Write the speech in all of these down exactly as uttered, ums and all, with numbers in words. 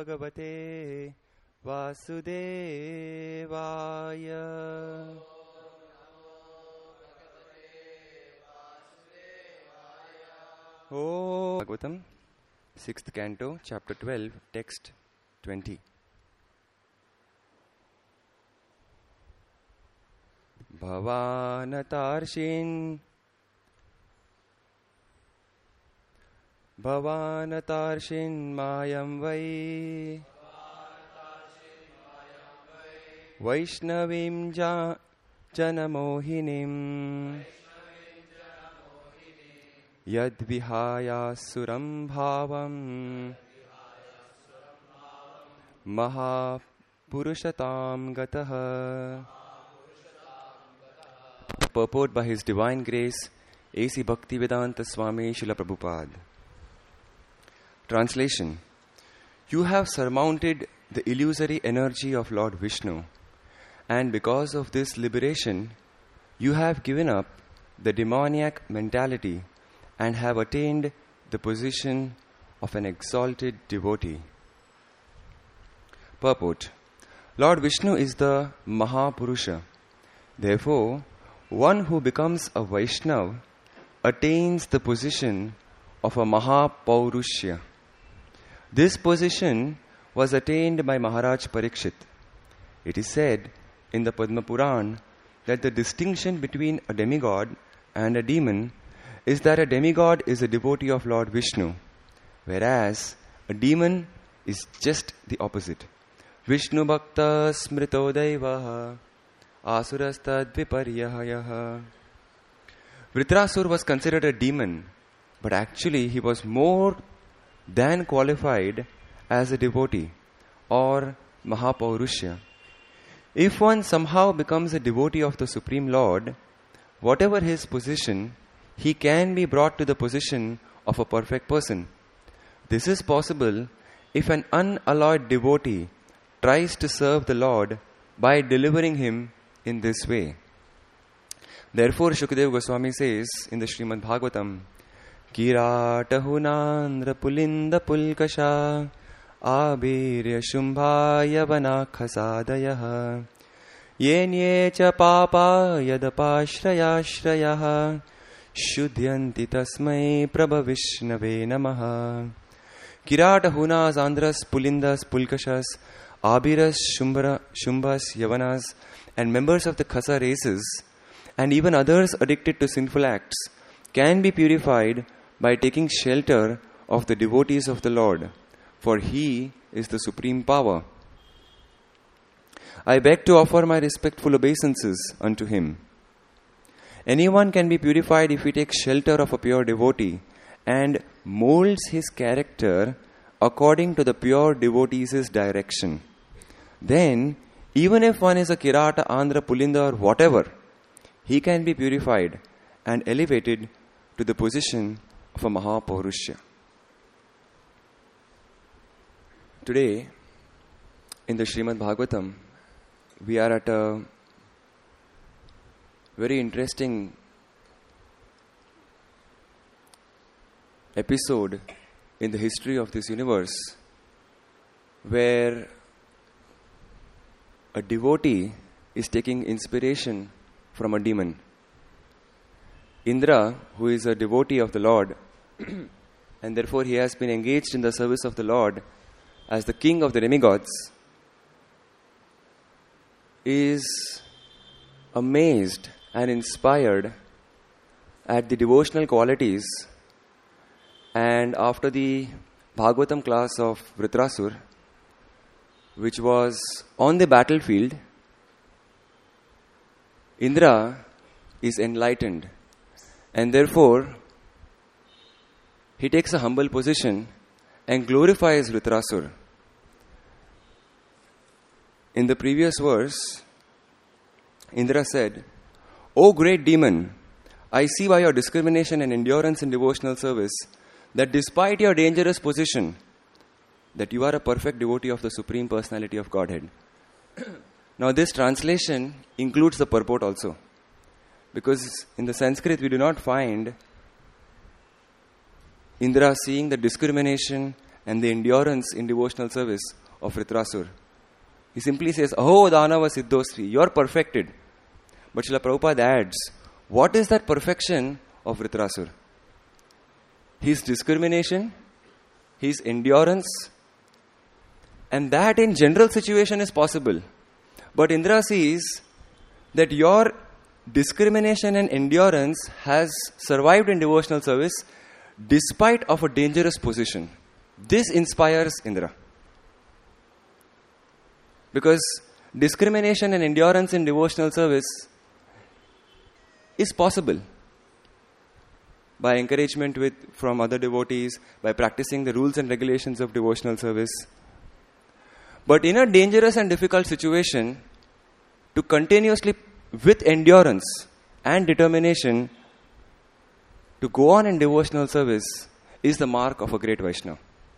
Bhagavate Vasudevaya. Oh, Bhagavatam, sixth canto, chapter twelve, text twenty. Bhavanatarshin Bhavanatarshin Mayam Vai Vaishnavim ja, Janamohinim Yad Vihaya Suram Bhavam Mahapurushatam Gataha. Purport by His Divine Grace, A C Bhaktivedanta Swami Srila Prabhupada. Translation. You have surmounted the illusory energy of Lord Vishnu, and because of this liberation, you have given up the demoniac mentality and have attained the position of an exalted devotee. Purport. Lord Vishnu is the Mahapurusha. Therefore, one who becomes a Vaishnav attains the position of a Mahapaurusha. This position was attained by Maharaj Parikshit. It is said in the Padma Puran that the distinction between a demigod and a demon is that a demigod is a devotee of Lord Vishnu, whereas a demon is just the opposite. Vishnu Bhakta Smrito Daivaha Asurastad Viparyahayaha. Vritrasur was considered a demon, but actually he was more than qualified as a devotee or Mahapaurusha. If one somehow becomes a devotee of the Supreme Lord, whatever his position, he can be brought to the position of a perfect person. This is possible if an unalloyed devotee tries to serve the Lord by delivering him in this way. Therefore, Shukadeva Goswami says in the Srimad Bhagavatam, Kiratahunandra pulinda pulkasha abirya shumbha yavana khasadayah yenye cha papa yadapashraya shrayaha shudhyanti tasmai prabhavishnave namaha. Kiratahunas, Andras, Pulindas, Pulkashas, Abiras, Shumbara, Shumbas, Yavanas, and members of the Khasa races, and even others addicted to sinful acts, can be purified by taking shelter of the devotees of the Lord, for He is the supreme power. I beg to offer my respectful obeisances unto Him. Anyone can be purified if he takes shelter of a pure devotee and molds his character according to the pure devotee's direction. Then, even if one is a Kirata, Andhra, Pulinda or whatever, he can be purified and elevated to the position of a Mahapaurusha. Today, in the Srimad Bhagavatam, we are at a very interesting episode in the history of this universe where a devotee is taking inspiration from a demon. Indra, who is a devotee of the Lord, and therefore he has been engaged in the service of the Lord as the king of the demigods, is amazed and inspired at the devotional qualities. And after the Bhagavatam class of Vritrasur, which was on the battlefield, Indra is enlightened, and therefore he takes a humble position and glorifies Vritrasur. In the previous verse, Indra said, "O great demon, I see by your discrimination and endurance in devotional service that despite your dangerous position, that you are a perfect devotee of the Supreme Personality of Godhead." Now this translation includes the purport also, because in the Sanskrit we do not find Indra seeing the discrimination and the endurance in devotional service of Vritrasur. He simply says, Aho Danava Siddhosri, you are perfected. But Srila Prabhupada adds, what is that perfection of Vritrasur? His discrimination, his endurance, and that in general situation is possible. But Indra sees that your discrimination and endurance has survived in devotional service despite of a dangerous position. This inspires Indra. Because discrimination and endurance in devotional service is possible by encouragement with from other devotees, by practicing the rules and regulations of devotional service. But in a dangerous and difficult situation, to continuously, with endurance and determination, to go on in devotional service is the mark of a great Vaishnava.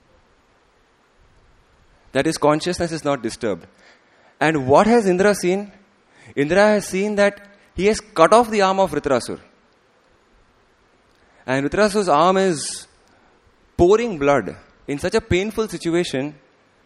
That his consciousness is not disturbed. And what has Indra seen? Indra has seen that he has cut off the arm of Vritrasur. And Vritrasur's arm is pouring blood in such a painful situation.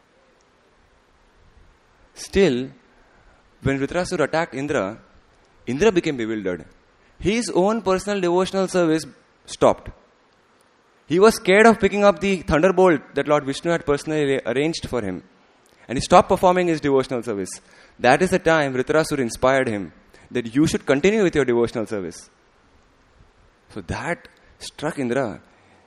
Still, when Vritrasur attacked Indra, Indra became bewildered. His own personal devotional service stopped. He was scared of picking up the thunderbolt that Lord Vishnu had personally arranged for him. And he stopped performing his devotional service. That is the time Vritrasur inspired him that you should continue with your devotional service. So that struck Indra.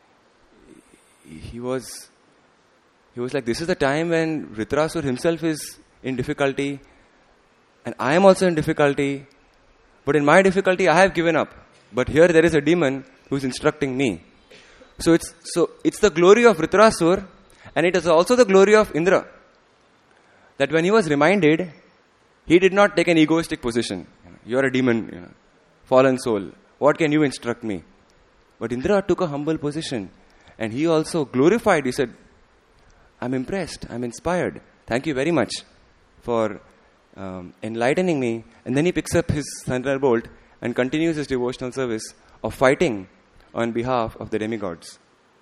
He was, he was like, this is the time when Vritrasur himself is in difficulty and I am also in difficulty. But in my difficulty, I have given up. But here there is a demon who is instructing me. So it's so it's the glory of Vritrasur, and it is also the glory of Indra. That when he was reminded, he did not take an egoistic position. You are a demon, you know, fallen soul. What can you instruct me? But Indra took a humble position, and he also glorified. He said, I'm impressed, I'm inspired. Thank you very much for um, enlightening me. And then he picks up his thunderbolt and continues his devotional service of fighting on behalf of the demigods.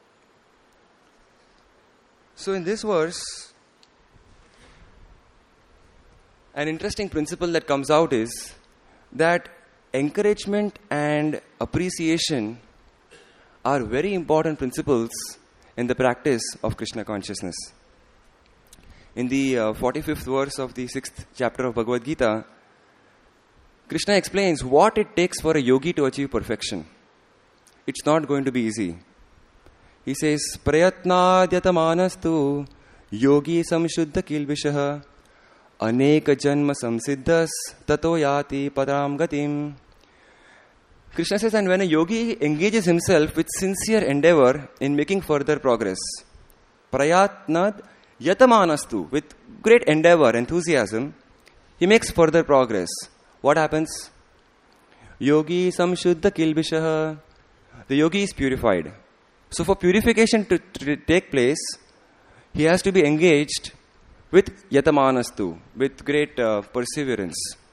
So in this verse, an interesting principle that comes out is that encouragement and appreciation are very important principles in the practice of Krishna consciousness. In the uh, forty-fifth verse of the sixth chapter of Bhagavad Gita, Krishna explains what it takes for a yogi to achieve perfection. It's not going to be easy. He says, Prayatnadyata yogi samshuddha kilvishaha aneka janma samsiddhas tato yati padam gatim. Krishna says, and when a yogi engages himself with sincere endeavor in making further progress, prayatnad yatamanastu, with great endeavor, enthusiasm, he makes further progress. What happens? Yogi samshuddha kilvishaha. The yogi is purified. So for purification to, to take place, he has to be engaged with yatamanastu, with great uh, perseverance.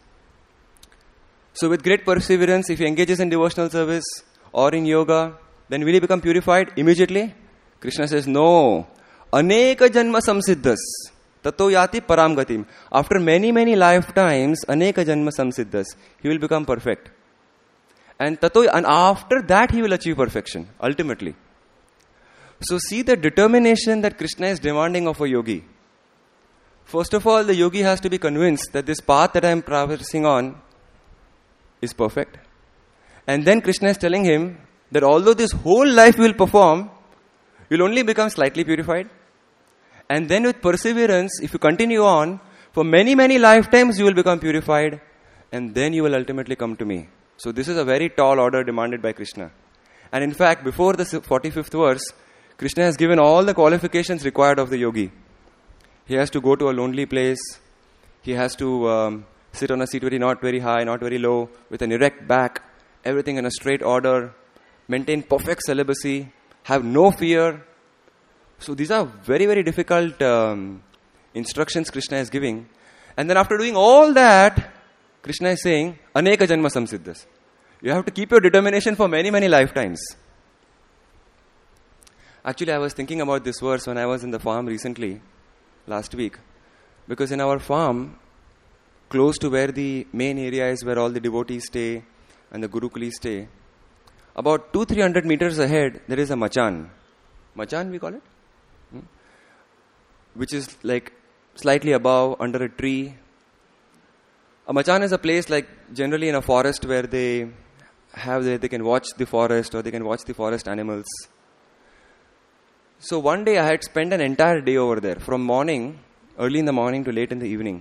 So with great perseverance, if he engages in devotional service or in yoga, then will he become purified immediately? Krishna says, no. Aneka janma samsiddhas. Tato yati param gatim. After many, many lifetimes, aneka janma samsiddhas, he will become perfect. And tato, and after that he will achieve perfection, ultimately. So see the determination that Krishna is demanding of a yogi. First of all, the yogi has to be convinced that this path that I am traversing on is perfect. And then Krishna is telling him that although this whole life you will perform, you will only become slightly purified. And then with perseverance, if you continue on, for many, many lifetimes you will become purified. And then you will ultimately come to me. So this is a very tall order demanded by Krishna. And in fact, before the forty-fifth verse, Krishna has given all the qualifications required of the yogi. He has to go to a lonely place. He has to um, sit on a seat very not very high, not very low, with an erect back, everything in a straight order, maintain perfect celibacy, have no fear. So these are very, very difficult um, instructions Krishna is giving. And then after doing all that, Krishna is saying, Aneka janma samsiddhas. You have to keep your determination for many, many lifetimes. Actually, I was thinking about this verse when I was in the farm recently, last week. Because in our farm, close to where the main area is where all the devotees stay and the Gurukulis stay, about two, three hundred meters ahead, there is a machan. Machan, we call it? Hmm? Which is like slightly above, under a tree. A machan is a place like generally in a forest where they have the, they can watch the forest or they can watch the forest animals. So one day I had spent an entire day over there, from morning, early in the morning to late in the evening.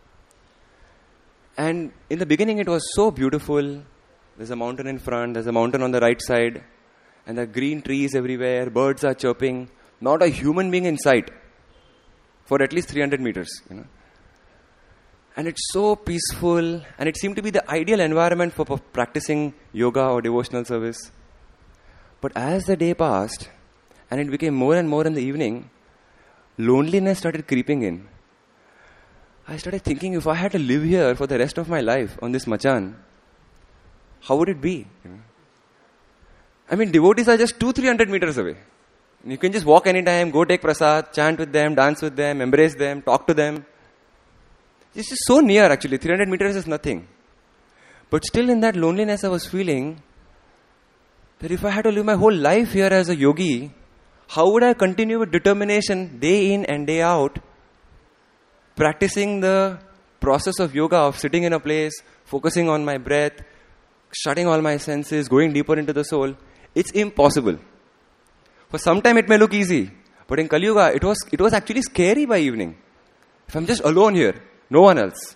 And in the beginning it was so beautiful. There's a mountain in front, there's a mountain on the right side, and there are green trees everywhere, birds are chirping, not a human being in sight for at least three hundred meters, you know. And it's so peaceful, and it seemed to be the ideal environment for practicing yoga or devotional service. But as the day passed, and it became more and more in the evening, loneliness started creeping in. I started thinking, if I had to live here for the rest of my life on this machan, how would it be? You know? I mean, devotees are just two, three hundred meters away. You can just walk anytime, go take prasad, chant with them, dance with them, embrace them, talk to them. It's just so near actually. three hundred meters is nothing. But still in that loneliness I was feeling that if I had to live my whole life here as a yogi, how would I continue with determination day in and day out, practicing the process of yoga, of sitting in a place, focusing on my breath, shutting all my senses, going deeper into the soul? It's impossible. For some time it may look easy, but in Kali Yuga, it was, it was actually scary by evening. If I'm just alone here, no one else.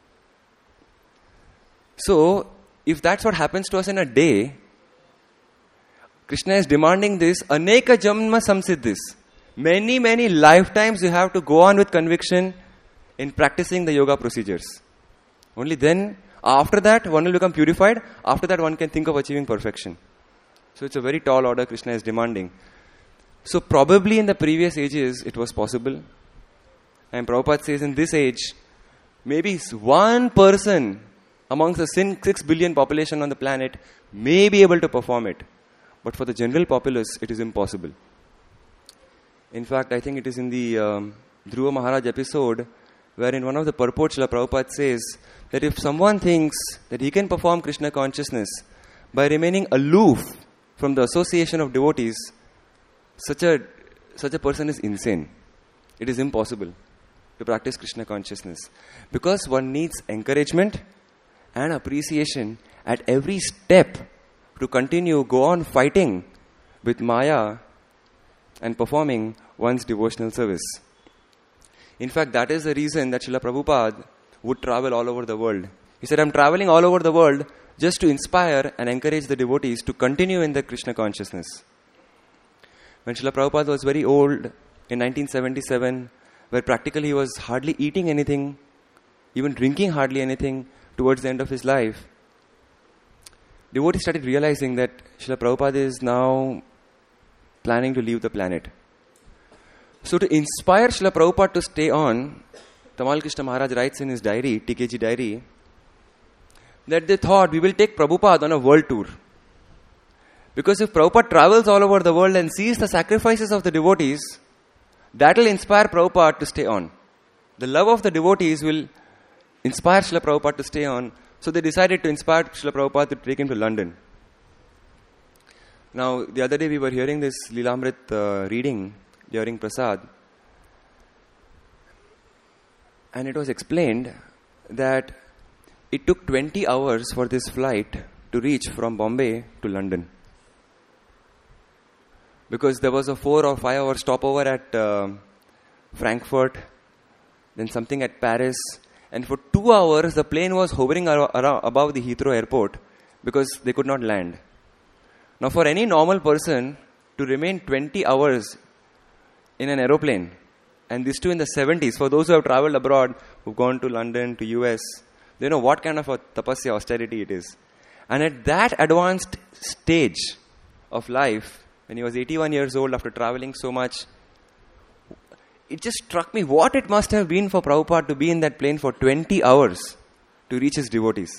So, if that's what happens to us in a day, Krishna is demanding this, aneka janma samsiddhis. Many, many lifetimes you have to go on with conviction in practicing the yoga procedures. Only then, after that, one will become purified. After that, one can think of achieving perfection. So it's a very tall order Krishna is demanding. So probably in the previous ages, it was possible. And Prabhupada says in this age, maybe one person amongst the six billion population on the planet may be able to perform it. But for the general populace, it is impossible. In fact, I think it is in the um, Dhruva Maharaj episode, where in one of the purports, Srila Prabhupada says that if someone thinks that he can perform Krishna consciousness by remaining aloof from the association of devotees, such a, such a person is insane. It is impossible to practice Krishna consciousness. Because one needs encouragement and appreciation at every step to continue, go on fighting with Maya and performing one's devotional service. In fact, that is the reason that Srila Prabhupada would travel all over the world. He said, I'm traveling all over the world just to inspire and encourage the devotees to continue in the Krishna consciousness. When Srila Prabhupada was very old, in nineteen seventy-seven, where practically he was hardly eating anything, even drinking hardly anything towards the end of his life, devotees started realizing that Srila Prabhupada is now planning to leave the planet. So to inspire Srila Prabhupada to stay on, Tamal Krishna Maharaj writes in his diary, T K G diary, that they thought we will take Prabhupada on a world tour. Because if Prabhupada travels all over the world and sees the sacrifices of the devotees, that will inspire Prabhupada to stay on. The love of the devotees will inspire Srila Prabhupada to stay on. So they decided to inspire Srila Prabhupada to take him to London. Now, the other day we were hearing this Lilamrit uh, reading during Prasad. And it was explained that it took twenty hours for this flight to reach from Bombay to London. Because there was a four or five hour stopover at uh, Frankfurt, then something at Paris. And for two hours, the plane was hovering ar- ar- above the Heathrow airport because they could not land. Now, for any normal person to remain twenty hours in an aeroplane, and this too in the seventies, for those who have traveled abroad, who've gone to London, to U S, they know what kind of a tapasya, austerity it is. And at that advanced stage of life, when he was eighty-one years old after traveling so much, it just struck me what it must have been for Prabhupada to be in that plane for twenty hours to reach his devotees.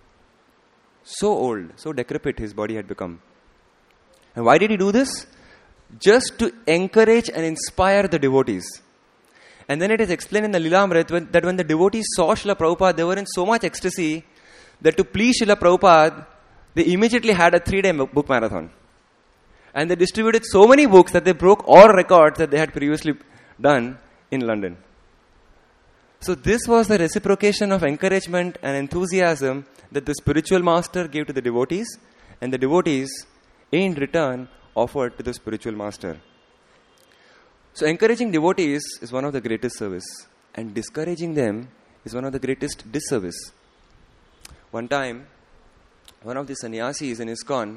So old, so decrepit his body had become. And why did he do this? just to encourage and inspire the devotees. And then it is explained in the Lilamrit that when the devotees saw Srila Prabhupada, they were in so much ecstasy that to please Srila Prabhupada, they immediately had a three-day book marathon. And they distributed so many books that they broke all records that they had previously done in London. So this was the reciprocation of encouragement and enthusiasm that the spiritual master gave to the devotees, and the devotees, in return, offered to the spiritual master. So encouraging devotees is one of the greatest service, and discouraging them is one of the greatest disservice. One time, one of the sannyasis in ISKCON,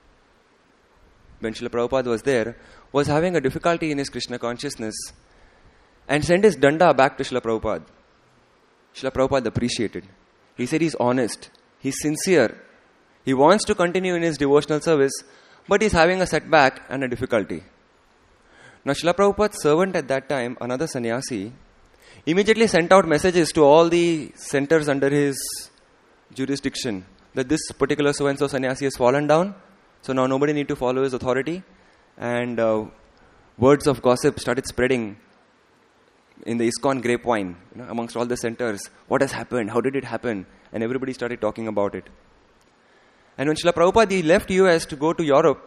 when Srila Prabhupada was there, was having a difficulty in his Krishna consciousness and sent his danda back to Srila Prabhupada. Srila Prabhupada appreciated. He said he's honest, he's sincere, he wants to continue in his devotional service, but he's having a setback and a difficulty. Now Srila Prabhupada's servant at that time, another sannyasi, immediately sent out messages to all the centers under his jurisdiction that this particular so-and-so sannyasi has fallen down, so now nobody need to follow his authority. And uh, words of gossip started spreading in the ISKCON grapevine, you know, amongst all the centers. What has happened? How did it happen? And everybody started talking about it. And when Srila Prabhupada he left U S to go to Europe,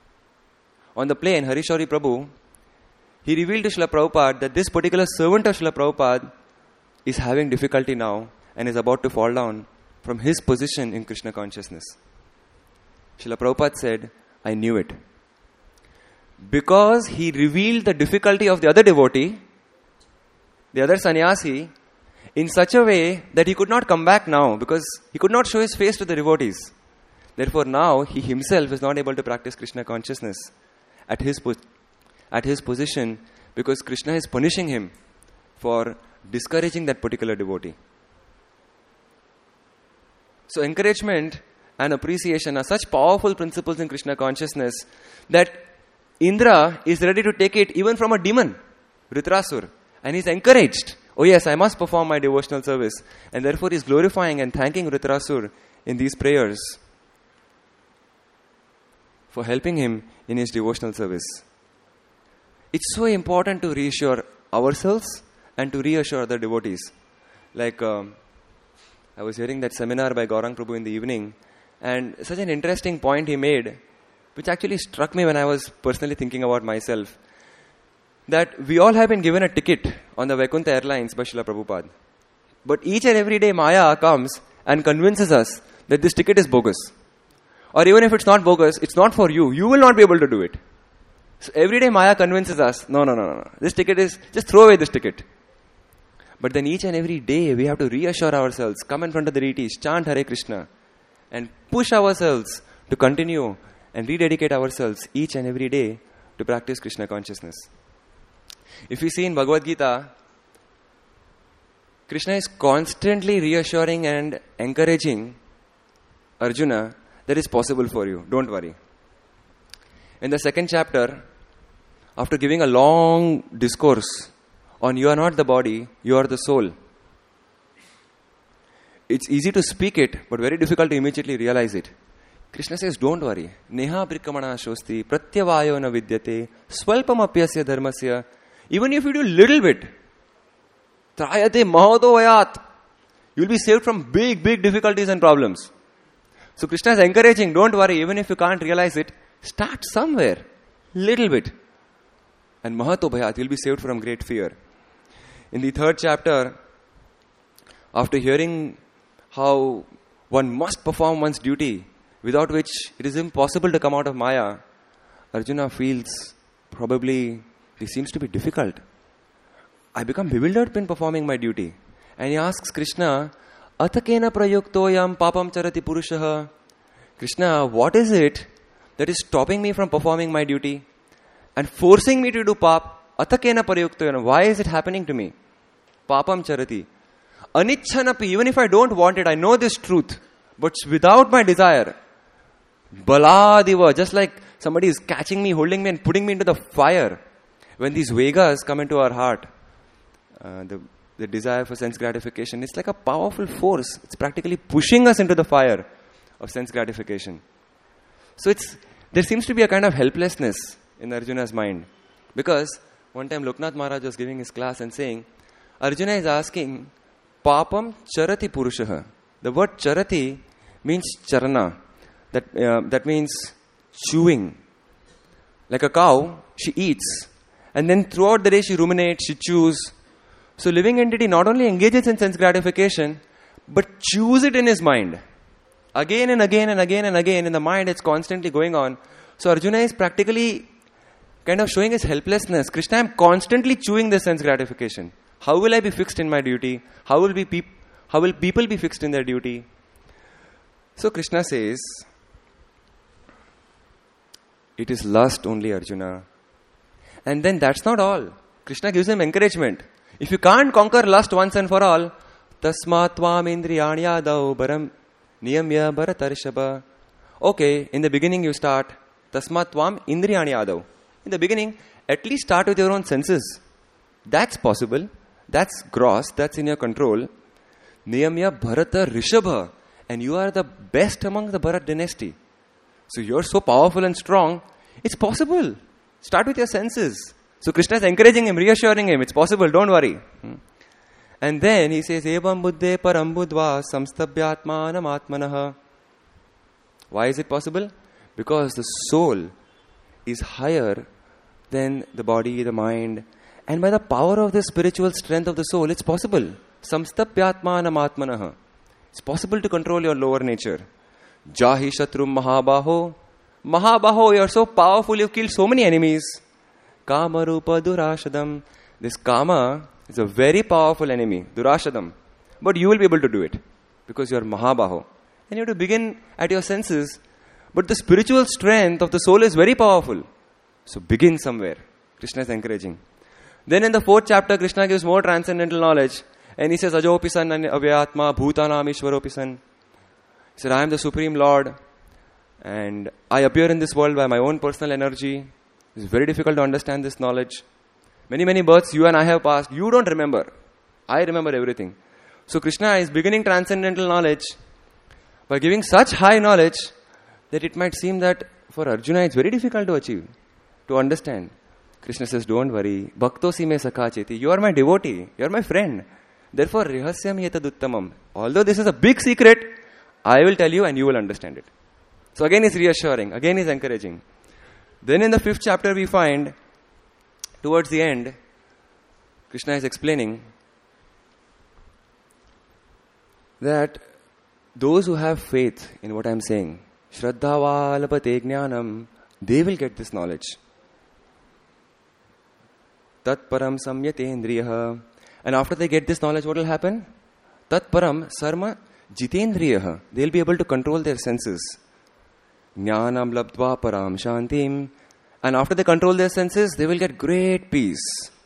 on the plane, Harishori Prabhu, he revealed to Srila Prabhupada that this particular servant of Srila Prabhupada is having difficulty now and is about to fall down from his position in Krishna consciousness. Srila Prabhupada said, I knew it. Because he revealed the difficulty of the other devotee, the other sannyasi, in such a way that he could not come back now because he could not show his face to the devotees. Therefore now he himself is not able to practice Krishna consciousness at his, po- at his position because Krishna is punishing him for discouraging that particular devotee. So encouragement and appreciation are such powerful principles in Krishna consciousness that Indra is ready to take it even from a demon, Vritrasur, and he's encouraged. Oh yes, I must perform my devotional service. And therefore he's glorifying and thanking Vritrasur in these prayers for helping him in his devotional service. It's so important to reassure ourselves and to reassure other devotees. Like, um, I was hearing that seminar by Gaurang Prabhu in the evening, and such an interesting point he made, which actually struck me when I was personally thinking about myself, that we all have been given a ticket on the Vaikuntha Airlines by Srila Prabhupada. But each and every day Maya comes and convinces us that this ticket is bogus. Or even if it's not bogus, it's not for you. You will not be able to do it. So every day Maya convinces us, no, no, no, no, no. This ticket is, just throw away this ticket. But then each and every day we have to reassure ourselves, come in front of the deities, chant Hare Krishna, and push ourselves to continue and rededicate ourselves each and every day to practice Krishna consciousness. If we see in Bhagavad Gita, Krishna is constantly reassuring and encouraging Arjuna that is possible for you. Don't worry. In the second chapter, after giving a long discourse on you are not the body, you are the soul. It's easy to speak it, but very difficult to immediately realize it. Krishna says, don't worry. Neha prikamana shosti pratyavayo na vidyate swalpam apyasya dharmasya. Even if you do little bit, trayate mahoto vayat, you'll be saved from big, big difficulties and problems. So Krishna is encouraging, don't worry, even if you can't realize it, start somewhere, little bit. And mahato bhayat, you'll be saved from great fear. In the third chapter, after hearing how one must perform one's duty, without which it is impossible to come out of Maya, Arjuna feels probably this seems to be difficult. I become bewildered when performing my duty. And he asks Krishna, Athakena prayuktoyam papam charati purushaha. Krishna, what is it that is stopping me from performing my duty and forcing me to do pap? Athakena prayuktoyam. Why is it happening to me? Papam charati. Anichchanapi, even if I don't want it, I know this truth, but without my desire. Baladiva, just like somebody is catching me, holding me and putting me into the fire. When these vegas come into our heart, uh, the, the desire for sense gratification, it's like a powerful force. It's practically pushing us into the fire of sense gratification. So it's there seems to be a kind of helplessness in Arjuna's mind. Because one time Loknath Maharaj was giving his class and saying, Arjuna is asking, Papam charati purushaha. The word charati means charana. That, uh, that means chewing. Like a cow, she eats. And then throughout the day she ruminates, she chews. So living entity not only engages in sense gratification, but chews it in his mind. Again and again and again and again in the mind, it's constantly going on. So Arjuna is practically kind of showing his helplessness. Krishna, I am constantly chewing this sense gratification. How will I be fixed in my duty? How will be peop- How will people be fixed in their duty? So Krishna says, it is lust only, Arjuna. And then that's not all. Krishna gives him encouragement. If you can't conquer lust once and for all, tasmat tvam indriyani yadav baram niyamya bharatarshaba. Okay, in the beginning you start tasmat tvam indriyani yadav. In the beginning, at least start with your own senses. That's possible. That's gross. That's in your control. Niyamya bharata rishabha. And you are the best among the Bharat dynasty. So you're so powerful and strong. It's possible. Start with your senses. So Krishna is encouraging him, reassuring him. It's possible. Don't worry. Hmm. And then he says, Evam buddhe param buddhva samstabhyatmanam atmanaha. Why is it possible? Because the soul is higher than the body, the mind. And by the power of the spiritual strength of the soul, it's possible. Samstabhyatmanam atmanaha. It's possible to control your lower nature. Jahi shatrum mahabaho. Mahabaho, you're so powerful, you've killed so many enemies. Kama rupa durashadam. This kama is a very powerful enemy, durashadam. But you will be able to do it because you're mahabaho. And you have to begin at your senses. But the spiritual strength of the soul is very powerful. So begin somewhere. Krishna is encouraging. Then in the fourth chapter, Krishna gives more transcendental knowledge. And he says, Ajopisan avyatma bhutanam ishwaropisan. He said, I am the Supreme Lord. And I appear in this world by my own personal energy. It's very difficult to understand this knowledge. Many, many births you and I have passed. You don't remember. I remember everything. So Krishna is beginning transcendental knowledge by giving such high knowledge that it might seem that for Arjuna it's very difficult to achieve, to understand. Krishna says, don't worry. Bhaktosi me sakha cheti. You are my devotee. You are my friend. Therefore, rihasyam yetaduttamam. Although this is a big secret, I will tell you and you will understand it. So again he's reassuring. Again he's encouraging. Then in the fifth chapter we find, towards the end, Krishna is explaining that those who have faith in what I am saying, Shraddhava lapate jnanam, they will get this knowledge. Tat param samyatendriyaha. And after they get this knowledge, what will happen? Tat param sarma jitendriyaha. They will be able to control their senses. Jnanam labdva param shantim. And after they control their senses, they will get great peace.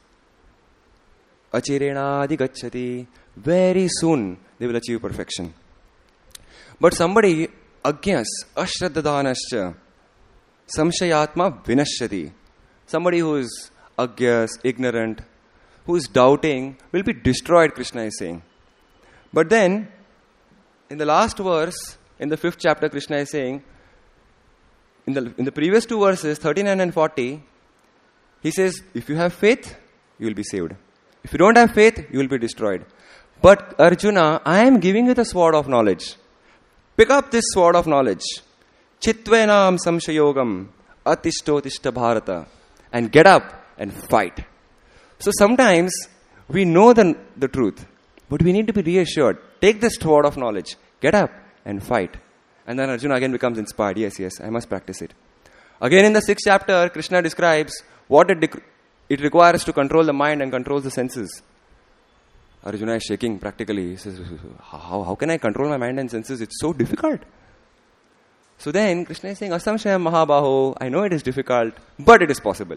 Achirena adhigacchati. Very soon, they will achieve perfection. But somebody, agyas, ashraddhadanascha, samshayatma vinashyati. Somebody who is agyas, ignorant, who is doubting, will be destroyed, Krishna is saying. But then, in the last verse, in the fifth chapter, Krishna is saying, in the, in the previous two verses, thirty-nine and forty, he says, if you have faith, you will be saved. If you don't have faith, you will be destroyed. But Arjuna, I am giving you the sword of knowledge. Pick up this sword of knowledge. Chitvenam samshayogam atishto bharata. And get up and fight. So sometimes we know the, the truth, but we need to be reassured. Take this sword of knowledge. Get up and fight. And then Arjuna again becomes inspired. Yes, yes, I must practice it. Again in the sixth chapter, Krishna describes what it, dec- it requires to control the mind and control the senses. Arjuna is shaking practically. He says, how, how can I control my mind and senses? It's so difficult. So then Krishna is saying, Asamshayam Mahabaho, I know it is difficult, but it is possible.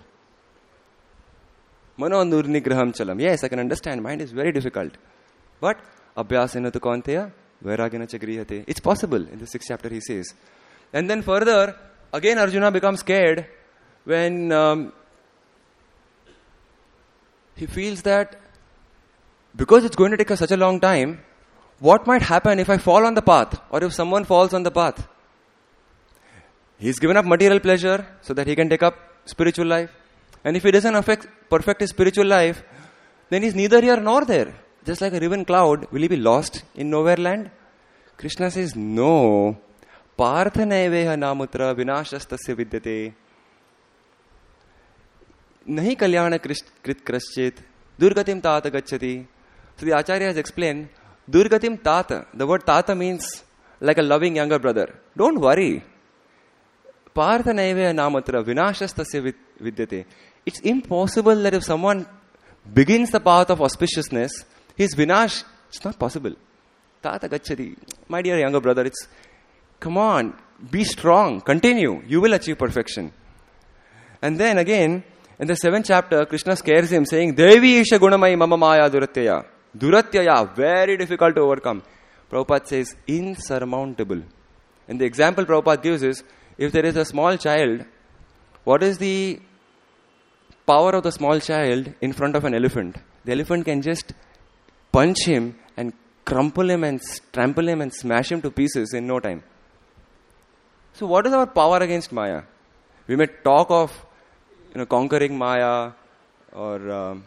Mano nurnigraham chalam. Yes, I can understand. Mind is very difficult. But abhyasena tu kaunteya vairagena cha grihate. It's possible. In the sixth chapter he says. And then further, again Arjuna becomes scared when um, he feels that because it's going to take us such a long time, what might happen if I fall on the path or if someone falls on the path? He's given up material pleasure so that he can take up spiritual life. And if he doesn't affect, perfect his spiritual life, then he's neither here nor there. Just like a riven cloud, will he be lost in nowhere land? Krishna says, no. Partha naiveha namutra vinashastasya vidyate. Nahi kalyana krit kraschit. Durgatim tata gacchati. So the Acharya has explained, Durgatim tata. The word tata means like a loving younger brother. Don't worry. Partha naiveha namutra vinashastasya vidyate. It's impossible that if someone begins the path of auspiciousness, his vinash, it's not possible. Tata gacchati. My dear younger brother, it's, come on, be strong, continue. You will achieve perfection. And then again, in the seventh chapter, Krishna scares him saying, Devi isha gunamai mama maya duratyaya. Duratyaya, very difficult to overcome. Prabhupada says, insurmountable. And the example Prabhupada gives is, if there is a small child, what is the power of the small child in front of an elephant? The elephant can just punch him and crumple him and trample him and smash him to pieces in no time. So what is our power against Maya? We may talk of you know, conquering Maya or um,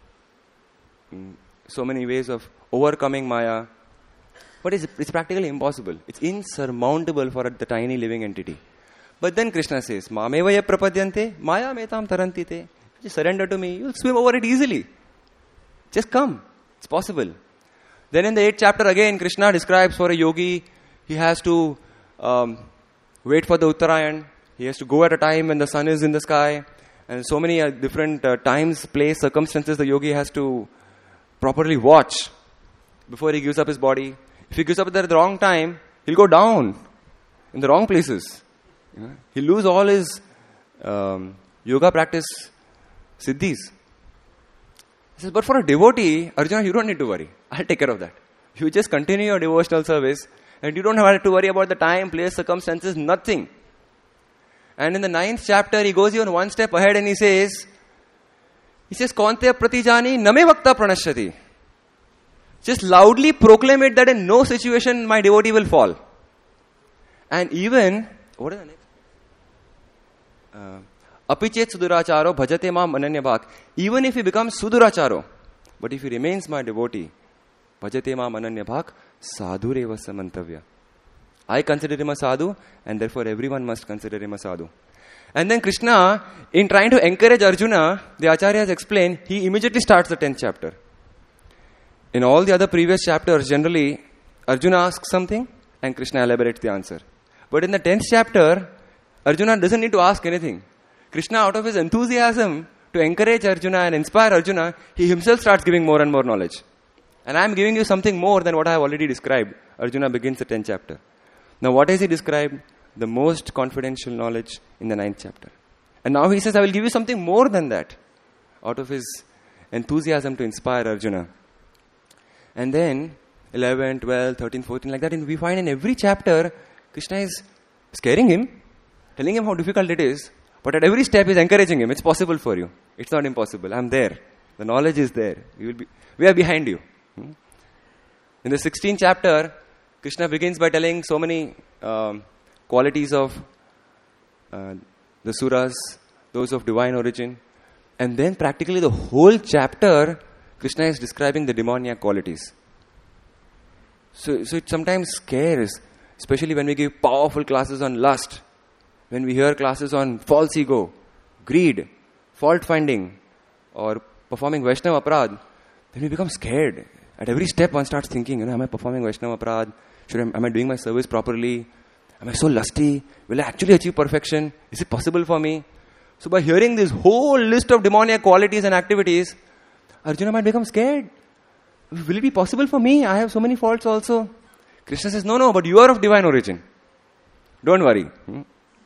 so many ways of overcoming Maya. But it's, it's practically impossible. It's insurmountable for the tiny living entity. But then Krishna says, Mamevaya prapadyante, Maya metam tarantite. Just surrender to me, you'll swim over it easily. Just come. It's possible. Then in the eighth chapter again, Krishna describes for a yogi, he has to um, wait for the Uttarayan. He has to go at a time when the sun is in the sky. And so many uh, different uh, times, place, circumstances the yogi has to properly watch before he gives up his body. If he gives up at the wrong time, he'll go down in the wrong places. You know? He'll lose all his um, yoga practice siddhis. He says, but for a devotee, Arjuna, you don't need to worry. I'll take care of that. You just continue your devotional service and you don't have to worry about the time, place, circumstances, nothing. And in the ninth chapter, he goes even one step ahead and he says, he says, Kaunteya pratijani name vakta pranashyati. Just loudly proclaim it that in no situation my devotee will fall. And even, what is the next? Uh, Apichet suduracharo bhajate mam ananya bhak. Even if he becomes suduracharo, but if he remains my devotee, bhajate mam ananya bhak, sadhureva samantavya. I consider him a sadhu, and therefore everyone must consider him a sadhu. And then Krishna, in trying to encourage Arjuna, the Acharya has explained, he immediately starts the tenth chapter. In all the other previous chapters, generally, Arjuna asks something, and Krishna elaborates the answer. But in the tenth chapter, Arjuna doesn't need to ask anything. Krishna, out of his enthusiasm to encourage Arjuna and inspire Arjuna, he himself starts giving more and more knowledge. And I am giving you something more than what I have already described. Arjuna begins the tenth chapter. Now what has he described? The most confidential knowledge in the ninth chapter. And now he says, I will give you something more than that. Out of his enthusiasm to inspire Arjuna. And then, eleven, twelve, thirteen, fourteen, like that, and we find in every chapter, Krishna is scaring him, telling him how difficult it is, but at every step he's encouraging him. It's possible for you. It's not impossible. I'm there. The knowledge is there. You will be, we are behind you. Hmm? In the sixteenth chapter, Krishna begins by telling so many um, qualities of uh, the suras, those of divine origin. And then practically the whole chapter, Krishna is describing the demoniac qualities. So, so it sometimes scares, especially when we give powerful classes on lust, when we hear classes on false ego, greed, fault finding, or performing Vaishnava Aparad, then we become scared. At every step one starts thinking, you know, am I performing Vaishnava Aparad? Should I, am I doing my service properly? Am I so lusty? Will I actually achieve perfection? Is it possible for me? So by hearing this whole list of demoniac qualities and activities, Arjuna might become scared. Will it be possible for me? I have so many faults also. Krishna says, no, no, but you are of divine origin. Don't worry. Hmm?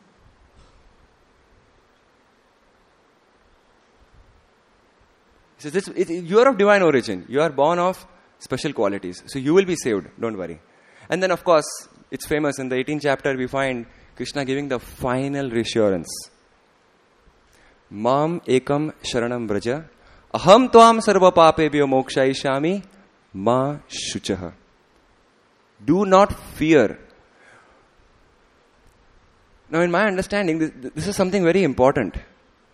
He says, it's, it, you are of divine origin. You are born of special qualities. So you will be saved. Don't worry. And then of course, it's famous. In the eighteenth chapter, we find Krishna giving the final reassurance. Mam ekam sharanam braja. Aham tvam sarva papebhyo mokshayishami ma shuchaha. Do not fear. Now in my understanding, this, this is something very important.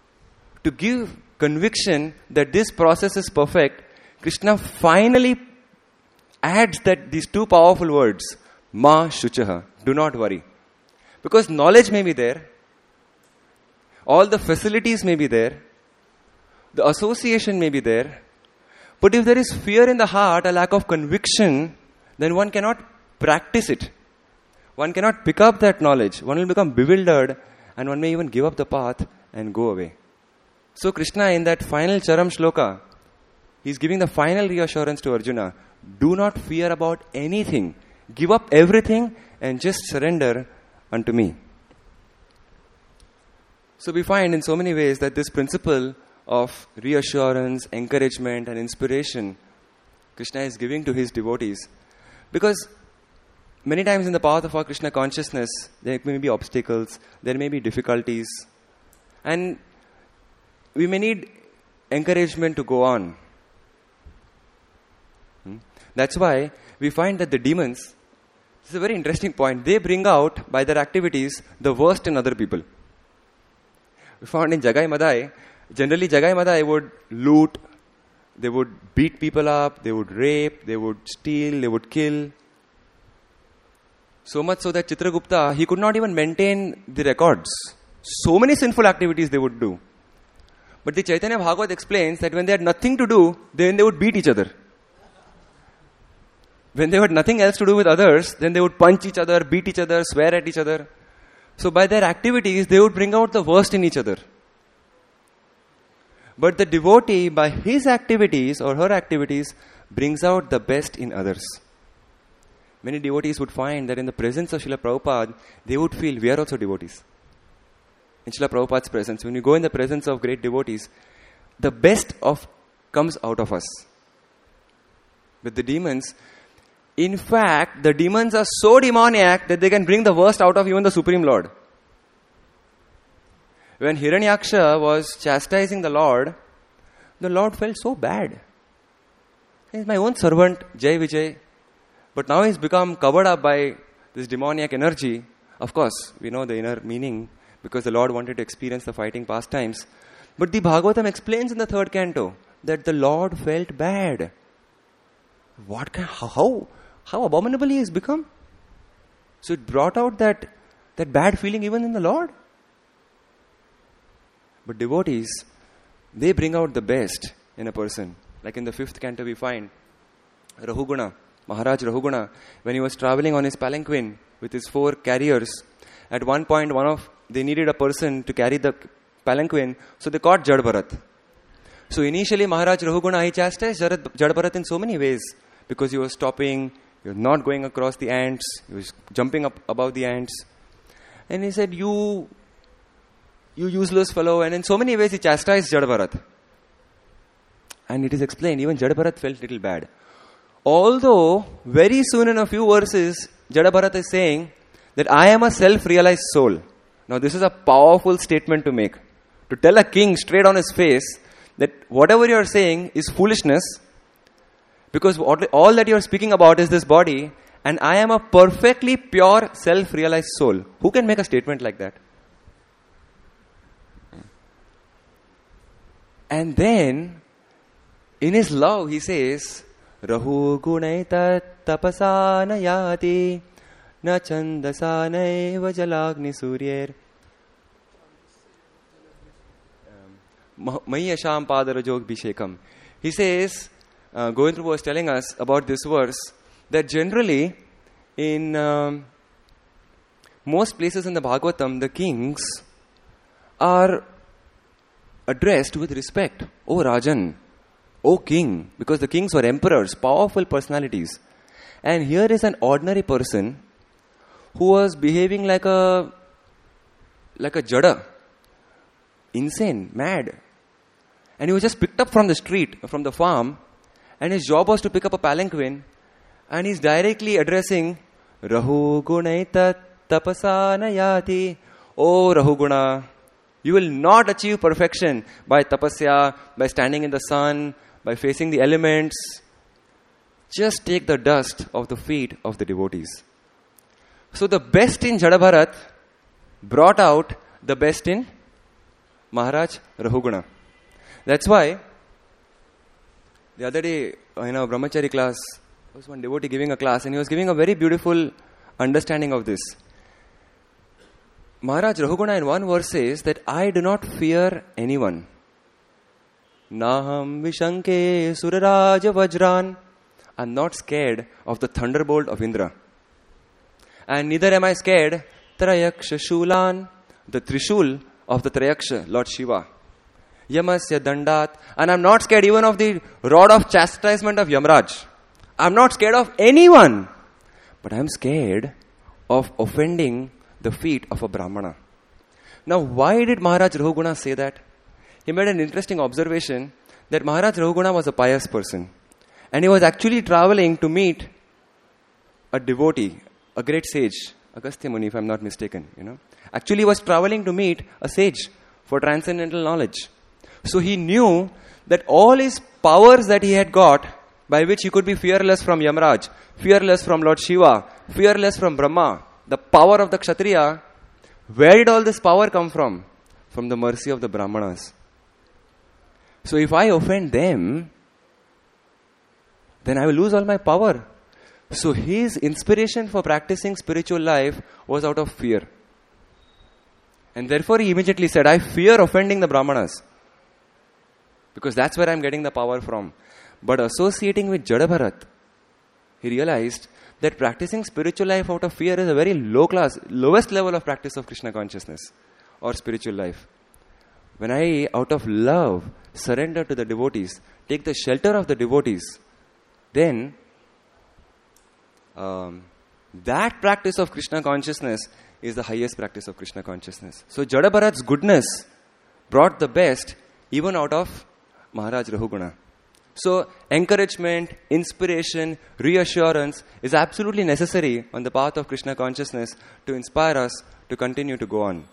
to give conviction that this process is perfect, Krishna finally adds that these two powerful words, Ma Shuchaha, do not worry. Because knowledge may be there, all the facilities may be there, the association may be there, but if there is fear in the heart, a lack of conviction, then one cannot practice it. One cannot pick up that knowledge. One will become bewildered and one may even give up the path and go away. So Krishna in that final Charam Shloka, he is giving the final reassurance to Arjuna. Do not fear about anything. Give up everything and just surrender unto me. So we find in so many ways that this principle of reassurance, encouragement and inspiration Krishna is giving to his devotees. Because many times in the path of our Krishna consciousness, there may be obstacles, there may be difficulties, and we may need encouragement to go on. Hmm? That's why we find that the demons, this is a very interesting point, they bring out by their activities the worst in other people. We found in Jagai Madai, generally Jagai Madai would loot, they would beat people up, they would rape, they would steal, they would kill. So much so that Chitragupta, he could not even maintain the records. So many sinful activities they would do. But the Chaitanya Bhagavat explains that when they had nothing to do, then they would beat each other. When they had nothing else to do with others, then they would punch each other, beat each other, swear at each other. So by their activities, they would bring out the worst in each other. But the devotee, by his activities or her activities, brings out the best in others. Many devotees would find that in the presence of Srila Prabhupada, they would feel we are also devotees. In Srila Prabhupada's presence, when you go in the presence of great devotees, the best of comes out of us. With the demons, in fact, the demons are so demoniac that they can bring the worst out of even the Supreme Lord. When Hiranyaksha was chastising the Lord, the Lord felt so bad. He's my own servant, Jai Vijay. But now he's become covered up by this demoniac energy. Of course, we know the inner meaning because the Lord wanted to experience the fighting pastimes. But the Bhagavatam explains in the third canto that the Lord felt bad. What can, how, how abominable he has become? So it brought out that, that bad feeling even in the Lord. But devotees, they bring out the best in a person. Like in the fifth canto we find Rahuguna, Maharaj Rahuguna, when he was traveling on his palanquin with his four carriers, at one point one of they needed a person to carry the palanquin, so they caught Jad Bharat. So initially Maharaj Rahuguna, he chastised Jad Bharat in so many ways, because he was stopping, he was not going across the ants, he was jumping up above the ants. And he said, you, you useless fellow, and in so many ways he chastised Jad Bharat. And it is explained, even Jad Bharat felt little bad. Although, very soon in a few verses, Jada Bharat is saying that I am a self-realized soul. Now this is a powerful statement to make. To tell a king straight on his face that whatever you are saying is foolishness, because all that you are speaking about is this body, and I am a perfectly pure self-realized soul. Who can make a statement like that? And then, in his love, he says, Rahu gunaita tapasa na yati na chandasa naiva jalagni suryer Mahiyasham padarajog bhishekam. He says, uh, Govindra was telling us about this verse, that generally in um, most places in the Bhagavatam, the kings are addressed with respect. Oh Rajan, oh king, because the kings were emperors, powerful personalities. And here is an ordinary person who was behaving like a like a jada, insane, mad. And he was just picked up from the street, from the farm, and his job was to pick up a palanquin, and he's directly addressing Rahu gunaita tapasana yati. Oh Rahuguna, you will not achieve perfection by tapasya, by standing in the sun, by facing the elements. Just take the dust of the feet of the devotees. So the best in Jada Bharat brought out the best in Maharaj Rahuguna. That's why the other day in our brahmachari class, there was one devotee giving a class and he was giving a very beautiful understanding of this. Maharaj Rahuguna in one verse says that I do not fear anyone. Naham vishanke suraraja vajran. I'm not scared of the thunderbolt of Indra. And neither am I scared Trayaksha Shulan, the Trishul of the Trayaksha, Lord Shiva. Yamasya Dandat. And I'm not scared even of the rod of chastisement of Yamraj. I'm not scared of anyone. But I'm scared of offending the feet of a Brahmana. Now, why did Maharaj Rahuguna say that? He made an interesting observation that Maharaj Rahuguna was a pious person. And he was actually traveling to meet a devotee, a great sage, Agastya Muni, if I'm not mistaken. You know, actually he was traveling to meet a sage for transcendental knowledge. So he knew that all his powers that he had got, by which he could be fearless from Yamraj, fearless from Lord Shiva, fearless from Brahma, the power of the Kshatriya, where did all this power come from? From the mercy of the Brahmanas. So if I offend them, then I will lose all my power. So his inspiration for practicing spiritual life was out of fear. And therefore he immediately said, I fear offending the Brahmanas. Because that's where I'm getting the power from. But associating with Jadabharat, he realized that practicing spiritual life out of fear is a very low class, lowest level of practice of Krishna consciousness or spiritual life. When I, out of love, surrender to the devotees, take the shelter of the devotees, then um, that practice of Krishna consciousness is the highest practice of Krishna consciousness. So Jadabharat's goodness brought the best even out of Maharaj Rahuguna. So encouragement, inspiration, reassurance is absolutely necessary on the path of Krishna consciousness to inspire us to continue to go on.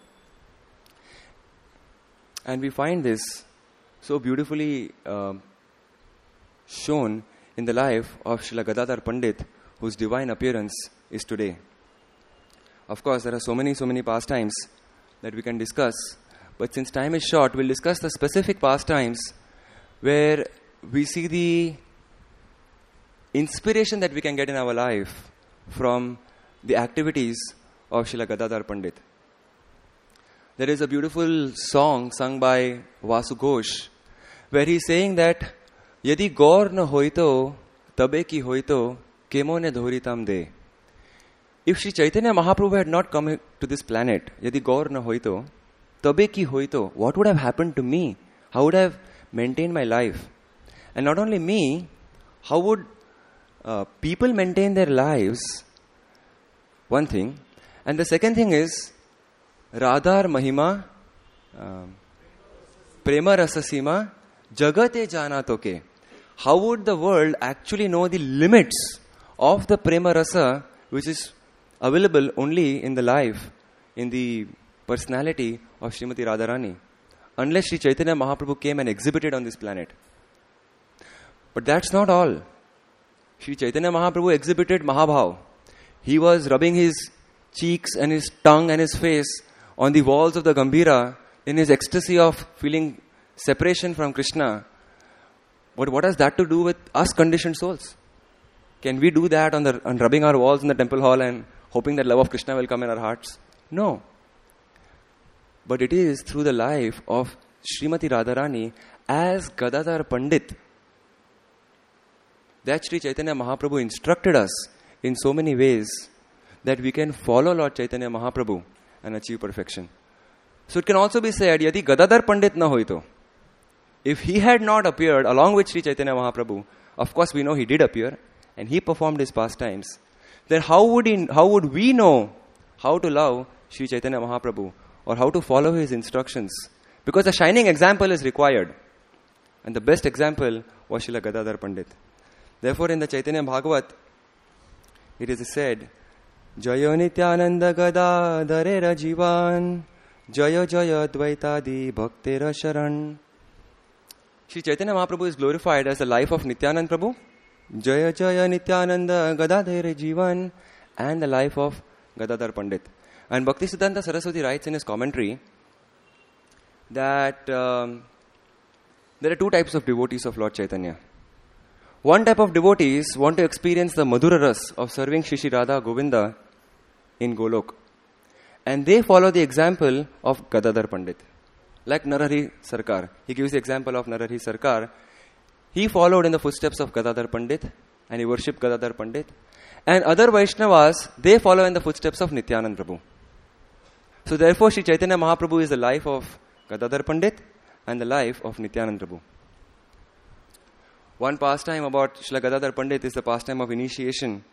And we find this so beautifully uh, shown in the life of Srila Gadadhar Pandit, whose divine appearance is today. Of course, there are so many, so many pastimes that we can discuss. But since time is short, we'll discuss the specific pastimes where we see the inspiration that we can get in our life from the activities of Srila Gadadhar Pandit. There is a beautiful song sung by Vasu Ghosh where he is saying that Yadi gaur na hoito tabe ki hoito kemo ne dhoritam de. If Sri Chaitanya Mahaprabhu had not come to this planet, Yadi gaur na hoito tabe ki hoito, what would have happened to me? How would I have maintained my life? And not only me, how would uh, people maintain their lives? One thing. And the second thing is, Radhar Mahima, um, Prema Rasasima, Jagate Jana Toke. How would the world actually know the limits of the Prema Rasa, which is available only in the life, in the personality of Srimati Radharani, unless Sri Chaitanya Mahaprabhu came and exhibited on this planet? But that's not all. Sri Chaitanya Mahaprabhu exhibited Mahabhav. He was rubbing his cheeks and his tongue and his face on the walls of the Gambhira in his ecstasy of feeling separation from Krishna. But what has that to do with us conditioned souls? Can we do that on, the, on rubbing our walls in the temple hall and hoping that love of Krishna will come in our hearts? No. But it is through the life of Srimati Radharani as Gadadhar Pandit that Sri Chaitanya Mahaprabhu instructed us in so many ways that we can follow Lord Chaitanya Mahaprabhu and achieve perfection. So it can also be said, Yadi Gadadhar Pandit na hoito. If he had not appeared along with Sri Chaitanya Mahaprabhu, of course we know he did appear and he performed his pastimes, then how would he, how would we know how to love Sri Chaitanya Mahaprabhu or how to follow his instructions? Because a shining example is required. And the best example was Srila Gadadhar Pandit. Therefore, in the Chaitanya Bhagavat, it is said, Jaya Nityananda Gadadharera Jivan, Jaya Jaya Dvaitadi Bhaktera Sharan. Sri Chaitanya Mahaprabhu is glorified as the life of Nityananda Prabhu, Jaya Jaya Nityananda Gadadharera Jivan, and the life of Gadadhar Pandit. And Bhaktisiddhanta Saraswati writes in his commentary that um, There are two types of devotees of Lord Chaitanya. One type of devotees want to experience the Madhura Ras of serving Shri Shri Radha Govinda in Golok. And they follow the example of Gadadhar Pandit. Like Narahari Sarkar. He gives the example of Narahari Sarkar. He followed in the footsteps of Gadadhar Pandit and he worshipped Gadadhar Pandit. And other Vaishnavas, they follow in the footsteps of Nityanand Prabhu. So therefore, Shri Chaitanya Mahaprabhu is the life of Gadadhar Pandit and the life of Nityanand Prabhu. One pastime about Srila Gadadhar Pandit is the pastime of initiation.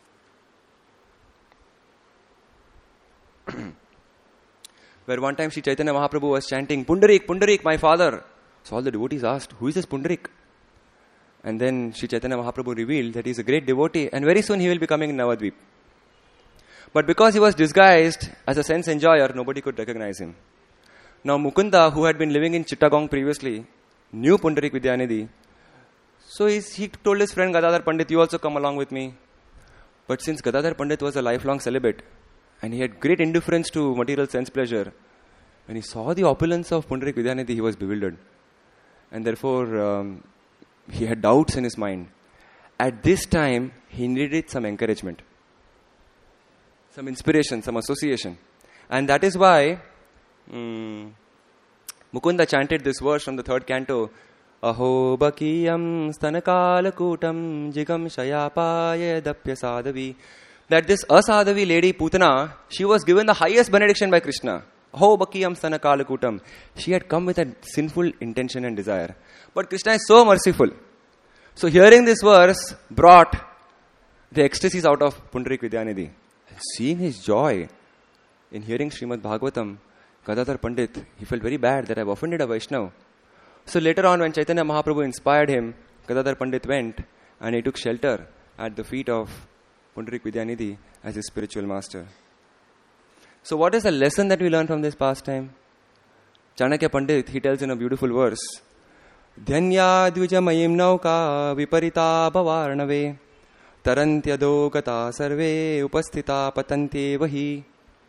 Where one time Shri Chaitanya Mahaprabhu was chanting, Pundarik, Pundarik, my father. So all the devotees asked, who is this Pundarik? And then Shri Chaitanya Mahaprabhu revealed that he is a great devotee and very soon he will be coming in Navadvip. But because he was disguised as a sense enjoyer, nobody could recognize him. Now Mukunda, who had been living in Chittagong previously, knew Pundarik Vidyanidhi. So he's, he told his friend Gadadhar Pandit, you also come along with me. But since Gadadhar Pandit was a lifelong celibate, and he had great indifference to material sense pleasure, when he saw the opulence of Pundarik Vidyanidhi, he was bewildered. And therefore, um, he had doubts in his mind. At this time, he needed some encouragement, some inspiration, some association. And that is why um, Mukunda chanted this verse from the third canto, Aho bakiyam stanakalakutam jigam shayapaya dapya sadhavi. That this Asadavi lady, Putana, she was given the highest benediction by Krishna. Aho bakiyam stanakalakutam. She had come with a sinful intention and desire. But Krishna is so merciful. So hearing this verse brought the ecstasies out of Pundarik Vidyanidhi. Seeing his joy in hearing Srimad Bhagavatam, Gadadhar Pandit, he felt very bad that I have offended a Vaishnava. So later on, when Chaitanya Mahaprabhu inspired him, Gadadhar Pandit went and he took shelter at the feet of Pundarik Vidyanidhi as his spiritual master. So what is the lesson that we learn from this pastime? Chanakya Pandit, he tells in a beautiful verse, Dhanya dvija mayim nauka viparita bhavarnave tarantyado gata sarve upasthita patanti vahi.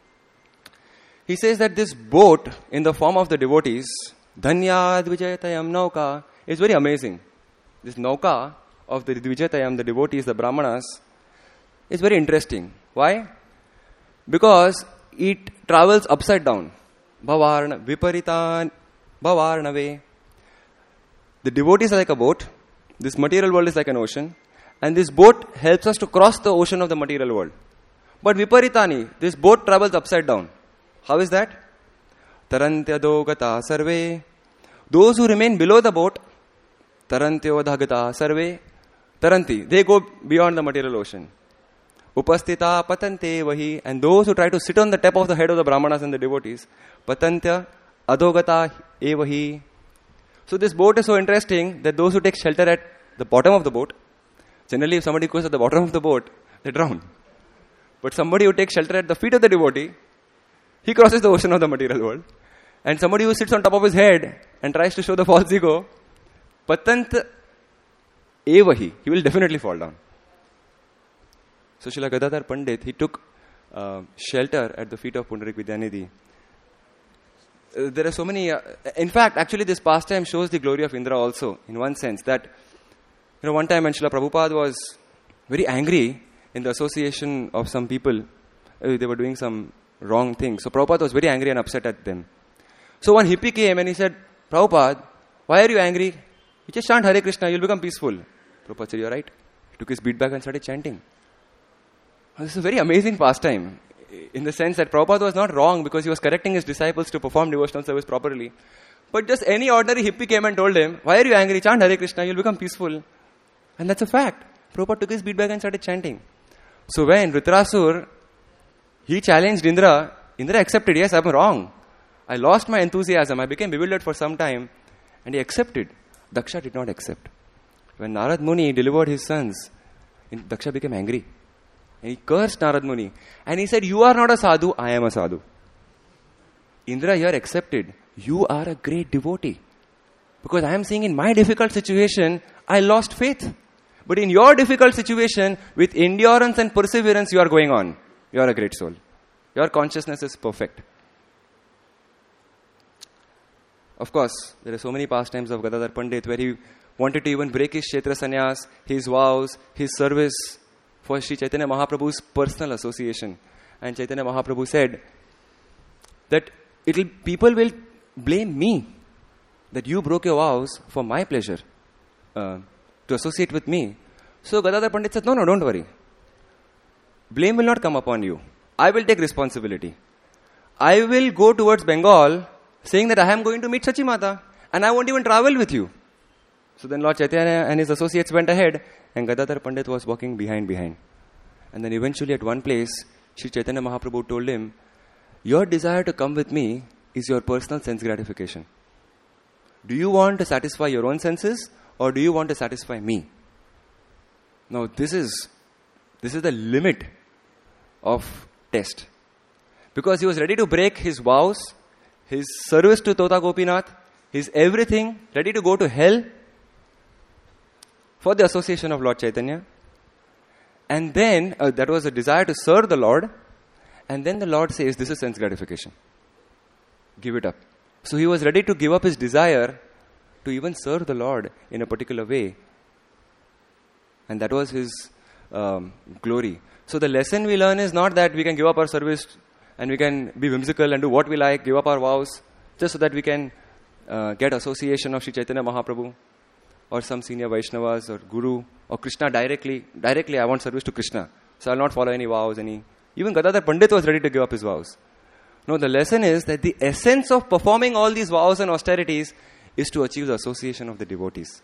He says that this boat in the form of the devotees, Dhanya dvijayatayam nauka, is very amazing. This nauka of the dvijayatayam, the devotees, the brahmanas, is very interesting. Why? Because it travels upside down. Bhavarna, viparitan, bhavarnave. The devotees are like a boat. This material world is like an ocean. And this boat helps us to cross the ocean of the material world. But viparitani, this boat travels upside down. How is that? Tarantyado gata sarve. Those who remain below the boat, tarantyo dhagata sarve, taranti, they go beyond the material ocean. Upasthita patante vahi. And those who try to sit on the top of the head of the brahmanas and the devotees, patantya adogata evahi. So this boat is so interesting that those who take shelter at the bottom of the boat, generally if somebody goes at the bottom of the boat, they drown. But somebody who takes shelter at the feet of the devotee, he crosses the ocean of the material world. And somebody who sits on top of his head and tries to show the false ego, patant evahi, he will definitely fall down. So Srila Gadadhar Pandit, he took uh, shelter at the feet of Pundarik Vidyanidhi. Uh, there are so many, uh, in fact, actually this pastime shows the glory of Indra also, in one sense, that, you know, one time when Srila Prabhupada was very angry in the association of some people, uh, they were doing some wrong things. So Prabhupada was very angry and upset at them. So one hippie came and he said, Prabhupada, why are you angry? You just chant Hare Krishna, you'll become peaceful. Prabhupada said, you're right. He took his bead bag and started chanting. This is a very amazing pastime, in the sense that Prabhupada was not wrong because he was correcting his disciples to perform devotional service properly. But just any ordinary hippie came and told him, why are you angry? Chant Hare Krishna, you'll become peaceful. And that's a fact. Prabhupada took his bead bag and started chanting. So when Vritrasur, he challenged Indra, Indra accepted, yes, I'm wrong. I lost my enthusiasm. I became bewildered for some time. And he accepted. Daksha did not accept. When Narad Muni delivered his sons, Daksha became angry. And he cursed Narad Muni. And he said, you are not a sadhu, I am a sadhu. Indra here accepted. You are a great devotee. Because I am saying in my difficult situation, I lost faith. But in your difficult situation, with endurance and perseverance, you are going on. You are a great soul. Your consciousness is perfect. of course, there are so many pastimes of Gadadhar Pandit where he wanted to even break his Kshetra Sannyas, his vows, his service for Sri Chaitanya Mahaprabhu's personal association. And Chaitanya Mahaprabhu said that it'll, people will blame me that you broke your vows for my pleasure, uh, to associate with me. So Gadadhar Pandit said, no, no, don't worry. Blame will not come upon you. I will take responsibility. I will go towards Bengal saying that I am going to meet Sachi Mata and I won't even travel with you. So then Lord Chaitanya and his associates went ahead and Gadadhar Pandit was walking behind behind. And then eventually at one place, Sri Chaitanya Mahaprabhu told him, your desire to come with me is your personal sense gratification. Do you want to satisfy your own senses or do you want to satisfy me? Now this is, this is the limit of test. Because he was ready to break his vows, his service to Tota Gopinath, his everything, ready to go to hell for the association of Lord Chaitanya. And then, uh, that was a desire to serve the Lord. And then the Lord says, this is sense gratification. Give it up. So he was ready to give up his desire to even serve the Lord in a particular way. And that was his um, glory. So the lesson we learn is not that we can give up our service and we can be whimsical and do what we like, give up our vows, just so that we can uh, get association of Sri Chaitanya Mahaprabhu or some senior Vaishnavas or Guru or Krishna directly. Directly, I want service to Krishna. So I will not follow any vows. Any. Even Gadadhar Pandit was ready to give up his vows. No, the lesson is that the essence of performing all these vows and austerities is to achieve the association of the devotees.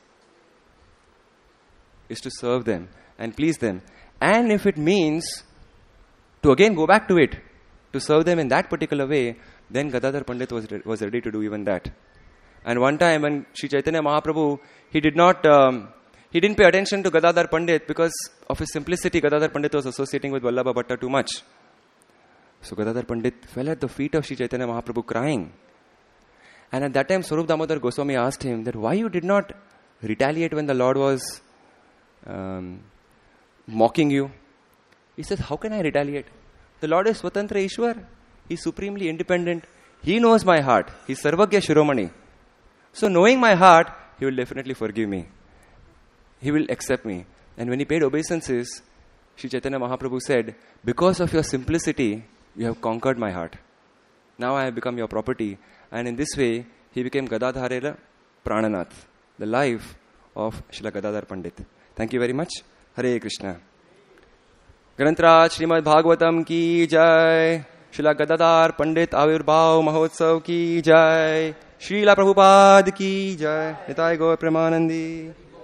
Is to serve them and please them. And if it means to again go back to it, to serve them in that particular way, then Gadadhar Pandit was, re- was ready to do even that. And one time when Sri Chaitanya Mahaprabhu, he did not, um, he didn't pay attention to Gadadhar Pandit because of his simplicity. Gadadhar Pandit was associating with Vallabha Bhatta too much. So Gadadhar Pandit fell at the feet of Sri Chaitanya Mahaprabhu crying. And at that time Swarup Damodar Goswami asked him that why you did not retaliate when the Lord was um, mocking you. He says, how can I retaliate? The Lord is Swatantra Ishwar. He is supremely independent. He knows my heart. He is Sarvagya Shiromani. So knowing my heart, He will definitely forgive me. He will accept me. And when he paid obeisances, Sri Chaitanya Mahaprabhu said, because of your simplicity, you have conquered my heart. Now I have become your property. And in this way, he became Gadadharela Prananath, the life of Srila Gadadhar Pandit. Thank you very much. Hare Krishna. Grantraj Srimad Bhagavatam ki jai. Srila Gadadhar Pandit Avirbhav Mahotsav ki jai. Srila Prabhupada ki jai. Nitai Gaur Premanandi.